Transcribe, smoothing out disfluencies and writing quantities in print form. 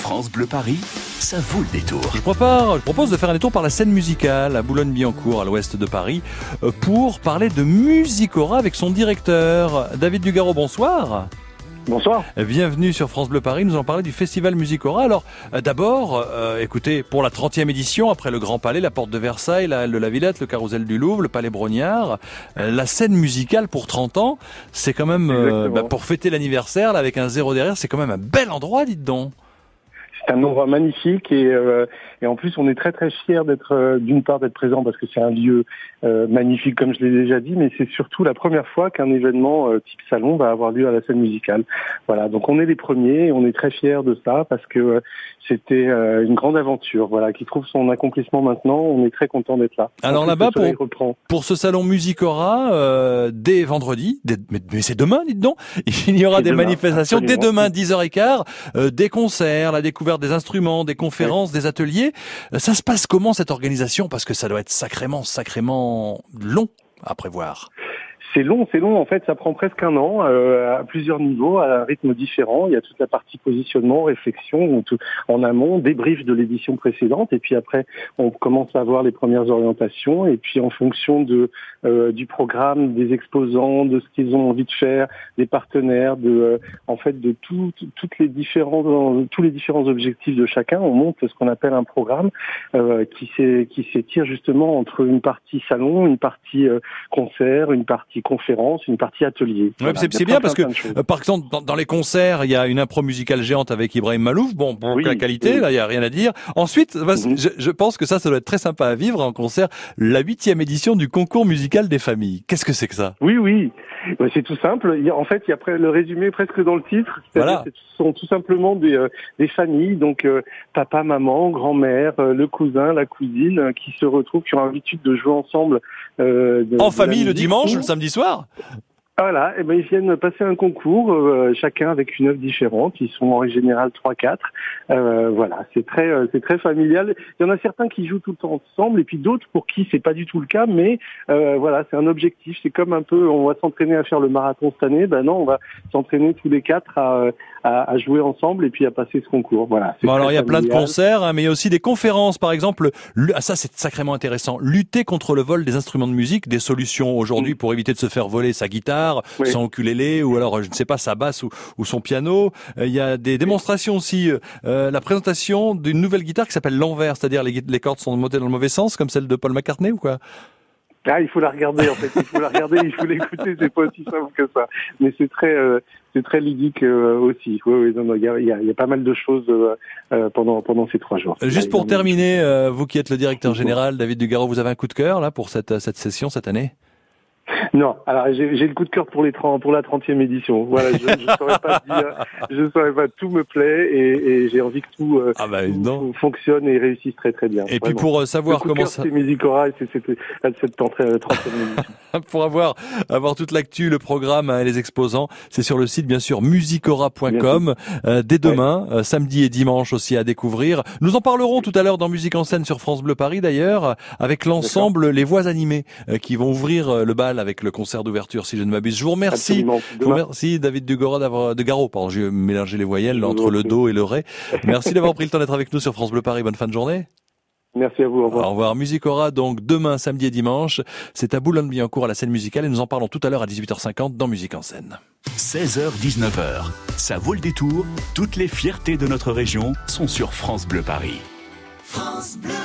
France Bleu Paris, ça vaut le détour. Je propose de faire un détour par la scène musicale à Boulogne-Billancourt, à l'ouest de Paris, pour parler de Musicora avec son directeur. David Dugaro, bonsoir. Bonsoir. Bienvenue sur France Bleu Paris. Nous allons parler du festival Musicora. Alors, d'abord, écoutez, pour la 30e édition, après le Grand Palais, la Porte de Versailles, la Halle de la Villette, le Carrousel du Louvre, le Palais Brognard, la scène musicale pour 30 ans, c'est quand même, pour fêter l'anniversaire, là, avec un zéro derrière, c'est quand même un bel endroit, dites donc. C'est un endroit magnifique et en plus on est très très fiers d'être d'une part d'être présent parce que c'est un lieu magnifique comme je l'ai déjà dit, mais c'est surtout la première fois qu'un événement type salon va avoir lieu à la scène musicale. Voilà, donc on est les premiers et on est très fiers de ça parce que c'était une grande aventure, voilà, qui trouve son accomplissement maintenant. On est très content d'être là. Alors là-bas pour ce salon Musicora dès vendredi, mais c'est demain, dites donc. Il y aura des manifestations dès demain 10h15, des concerts, la découverte des instruments, des conférences, des ateliers. Ça se passe comment cette organisation? Parce que ça doit être sacrément long à prévoir. C'est long. En fait, ça prend presque un an, à plusieurs niveaux, à un rythme différent. Il y a toute la partie positionnement, réflexion, en amont, débrief de l'édition précédente, et puis après, on commence à voir les premières orientations, et puis en fonction du programme, des exposants, de ce qu'ils ont envie de faire, des partenaires, de tous les différents objectifs de chacun, on monte ce qu'on appelle un programme qui s'étire justement entre une partie salon, une partie concert, une partie conférence, une partie atelier. Ouais, voilà, c'est bien parce que, par exemple, dans les concerts, il y a une impro musicale géante avec Ibrahim Malouf. Bon, la qualité, là, il y a rien à dire. Ensuite, je pense que ça doit être très sympa à vivre en concert. La 8e édition du concours musical des familles. Qu'est-ce que c'est que ça? Oui. C'est tout simple. En fait, il y a le résumé presque dans le titre. Voilà. Ce sont tout simplement des familles, donc papa, maman, grand-mère, le cousin, la cousine, qui se retrouvent, qui ont l'habitude de jouer ensemble. En famille le dimanche, le samedi soir. Voilà, ils viennent passer un concours, chacun avec une œuvre différente. Ils sont en règle générale 3-4. Voilà, c'est très familial. Il y en a certains qui jouent tout le temps ensemble, et puis d'autres pour qui c'est pas du tout le cas. Mais voilà, c'est un objectif. C'est comme un peu, on va s'entraîner à faire le marathon cette année. Ben non, on va s'entraîner tous les 4 à jouer ensemble et puis à passer ce concours. Voilà. Bon, alors il y a plein de concerts, mais il y a aussi des conférences, par exemple. Ça, c'est sacrément intéressant. Lutter contre le vol des instruments de musique, des solutions aujourd'hui pour éviter de se faire voler sa guitare, son ukulélé, ou alors, je ne sais pas, sa basse ou son piano. Il y a des démonstrations aussi. La présentation d'une nouvelle guitare qui s'appelle l'envers, c'est-à-dire les cordes sont montées dans le mauvais sens, comme celle de Paul McCartney ou quoi? Ah, il faut la regarder en fait. Il faut l'écouter. C'est pas aussi simple que ça. Mais c'est très ludique aussi. Oui, il y a pas mal de choses pendant ces 3 jours. Juste pour terminer, vous qui êtes le directeur général, David Dugaro, vous avez un coup de cœur là pour cette session cette année? Non, alors j'ai le coup de cœur pour la 30e édition. Voilà, je saurais pas, tout me plaît et j'ai envie que tout fonctionne et réussisse très très bien. Et puis pour savoir comment ça... C'est Musicora et c'est cette 30e édition. Pour avoir toute l'actu, le programme et les exposants, c'est sur le site bien sûr musicora.com dès demain, samedi et dimanche aussi à découvrir. Nous en parlerons tout à l'heure dans Musique en scène sur France Bleu Paris d'ailleurs, avec l'ensemble Les Voix animées qui vont ouvrir le bal avec le concert d'ouverture si je ne m'abuse. Je vous remercie. Je vous remercie David Dugaro, pardon, j'ai mélangé les voyelles entre le do et le ré. Merci d'avoir pris le temps d'être avec nous sur France Bleu Paris. Bonne fin de journée. Merci à vous, au revoir. Au revoir. Musicora, donc demain, samedi et dimanche, c'est à Boulogne-Billancourt à la scène musicale et nous en parlons tout à l'heure à 18h50 dans Musique en scène. 16h-19h, ça vaut le détour. Toutes les fiertés de notre région sont sur France Bleu Paris. France Bleu.